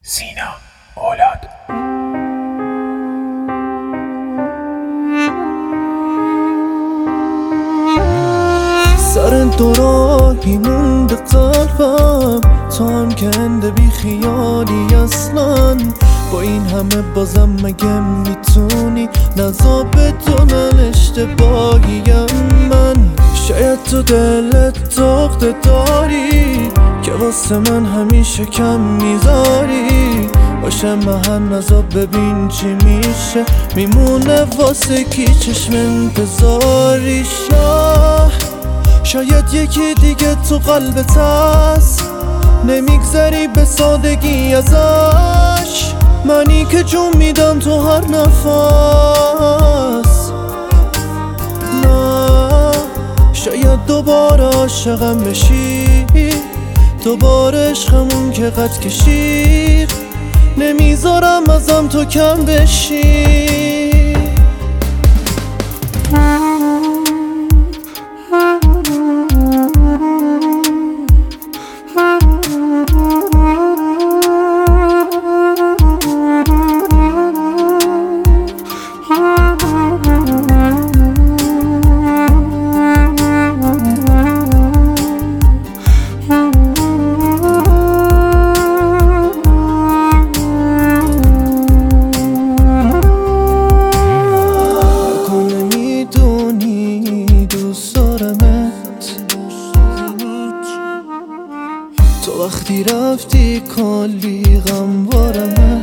سینا اولاد. سر دو راهی مونده قلبم، تو هم کنده بی خیالی اصلا. با این همه بازم مگه میتونی نزا بدونن اشتباهیم من؟ شاید تو دلت داغده داری که واسه من همیشه کم میذاری. باشه محن نزا ببین چی میشه، میمونه واسه کی چشم انتظاری. شاید یکی دیگه تو قلبت هست، نمیگذری به سادگی ازش. منی که جون میدم تو هر نفس. نه شاید دوباره عاشقم بشی، دوباره عشقمون که قد کشید. نمیذارم ازم تو کم بشی. تو وقتی رفتی کلی غم بارمه،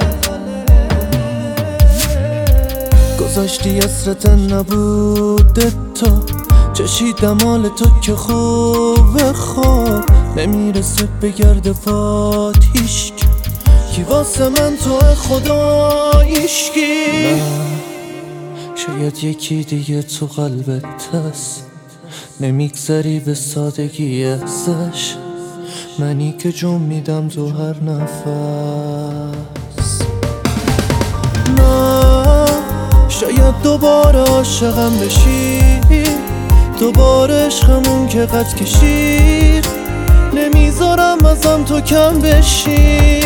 گذاشتی اسرت نبوده تو. چشیدم حال تو که خوبه، خوب نمیرسه بگرده باد هیچ کی واسه من تو خدا هیچکی. شاید یکی دیگه تو قلبت هست، نمیگذری به سادگی ازش. منی که جون میدم تو هر نفس. نه شاید دوباره عاشقم بشی، دوباره عشقمون که قد کشید. نمیذارم ازم تو کم بشی.